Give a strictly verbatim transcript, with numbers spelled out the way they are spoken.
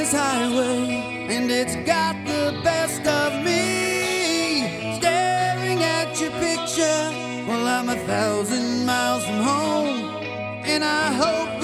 this highway, and it's got the best of me. Staring at your picture while I'm a thousand miles from home, and I hope